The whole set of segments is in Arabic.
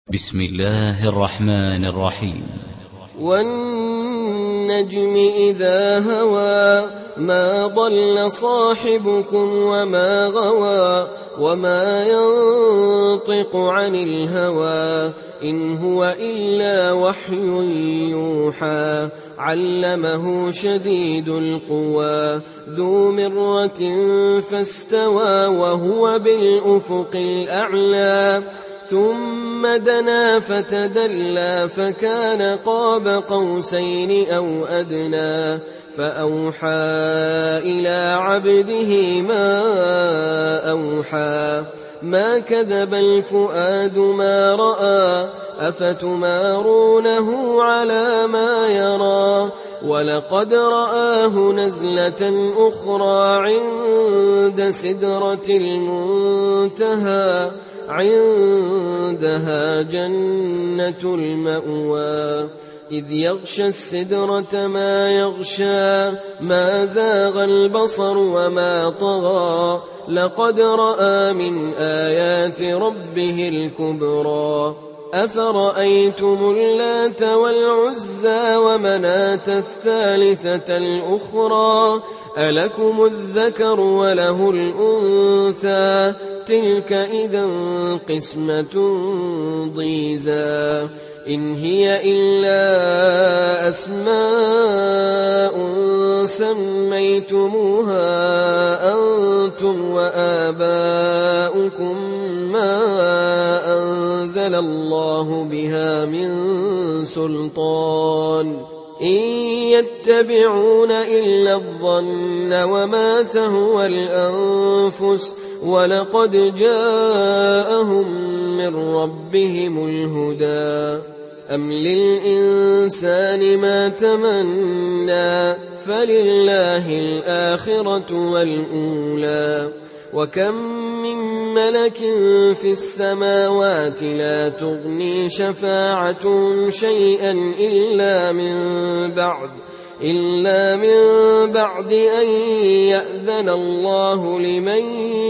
بسم الله الرحمن الرحيم. والنجم إذا هوى ما ضل صاحبكم وما غوى وما ينطق عن الهوى إن هو إلا وحي يوحى علمه شديد القوى ذو مرة فاستوى وهو بالأفق الأعلى ثم دنا فتدلى فكان قاب قوسين أو أدنى فأوحى إلى عبده ما أوحى ما كذب الفؤاد ما رأى أفتمارونه على ما يرى ولقد رآه نزلة أخرى عند سدرة المنتهى عندها جنة المأوى إذ يغشى السدرة ما يغشى ما زاغ البصر وما طغى لقد رأى من آيات ربه الكبرى أفرأيتم اللات والعزى ومناة الثالثة الأخرى ألكم الذكر وله الأنثى تلك إذا قسمة ضيزى إن هي إلا أسماء سميتموها أنتم وآباؤكم ما أنزل الله بها من سلطان إن يتبعون إلا الظن وما تهوى الأنفس ولقد جاءهم من ربهم الهدى أم للإنسان ما تمنى فلله الآخرة والأولى وكم من ملك في السماوات لا تغني شفاعتهم شيئا إلا من بعد أن يأذن الله لمن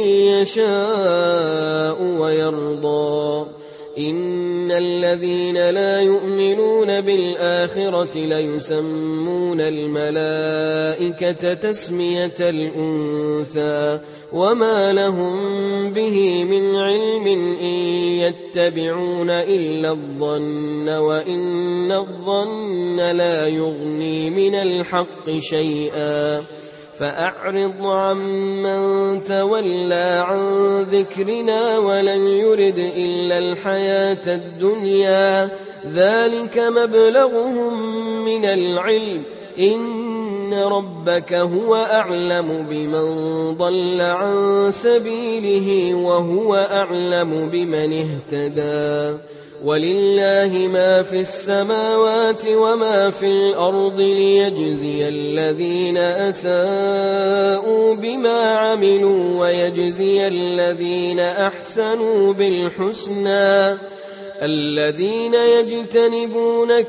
يشاء ويرضى إن الذين لا يؤمنون بالآخرة ليسمون الملائكة تسمية الأنثى وما لهم به من علم إن يتبعون إلا الظن وإن الظن لا يغني من الحق شيئا فأعرض عمن تولى عن ذكرنا ولم يرد إلا الحياة الدنيا ذلك مبلغهم من العلم إن ربك هو أعلم بمن ضل عن سبيله وهو أعلم بمن اهتدى ولله ما في السماوات وما في الأرض ليجزي الذين أساءوا بما عملوا ويجزي الذين أحسنوا بالحسنى الذين يجتنبون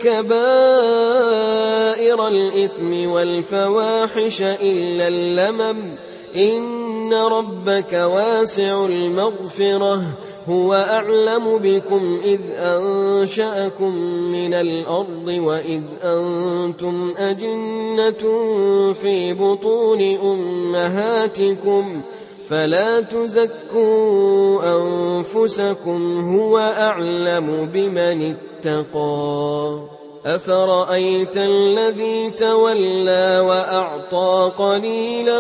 كبائر الإثم والفواحش إلا اللمم إن ربك واسع المغفرة هو أعلم بكم إذ أنشأكم من الأرض وإذ أنتم أجنة في بطون أمهاتكم فلا تزكوا أنفسكم هو أعلم بمن اتقى أفرأيت الذي تولى وأعطى قليلا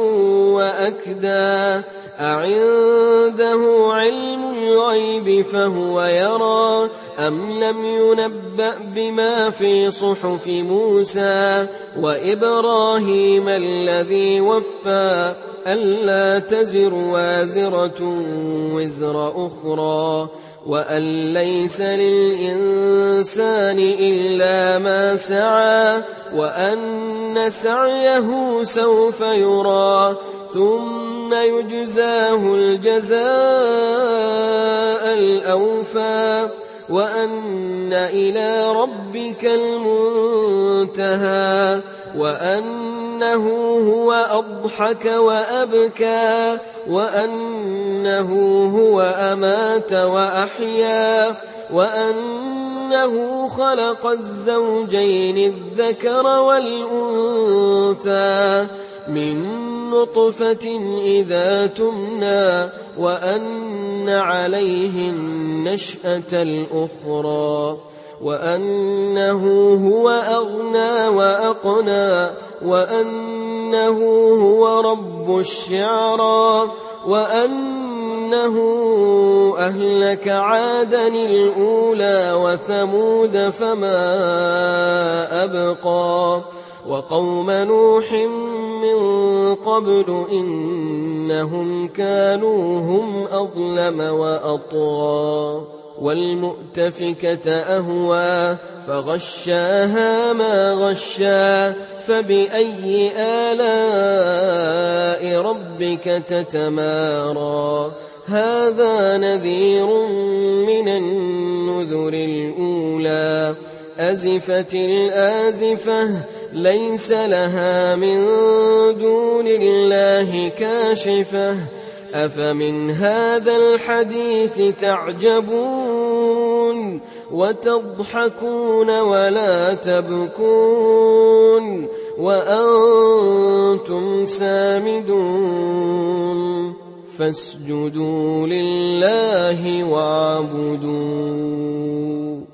وأكدى أعنده علم الغيب فهو يرى أم لم ينبأ بما في صحف موسى وإبراهيم الذي وفى ألا تزر وازرة وزر أخرى وأن ليس للإنسان إلا ما سعى وأن سعيه سوف يرى ثم يجزاه الجزاء الأوفى وأن إلى ربك المنتهى وأنه هو أضحك وأبكى وأنه هو أمات وأحيا وأنه خلق الزوجين الذكر والأنثى من نطفة إذا تمنى وأن عليه النشأة الأخرى وأنه هو أغنى وأقنى وأنه هو رب الشعرى وأنه أهلك عادا الأولى وثمود فما أبقى وقوم نوح من قبل إنهم كانوا هم أظلم وأطغى والمؤتفكة أهوى فغشاها ما غشا فبأي آلاء ربك تتمارى هذا نذير من النذر الأولى أزفت الآزفة ليس لها من دون الله كاشفة أفمن هذا الحديث تعجبون وتضحكون ولا تبكون وأنتم سامدون فاسجدوا لله واعبدوا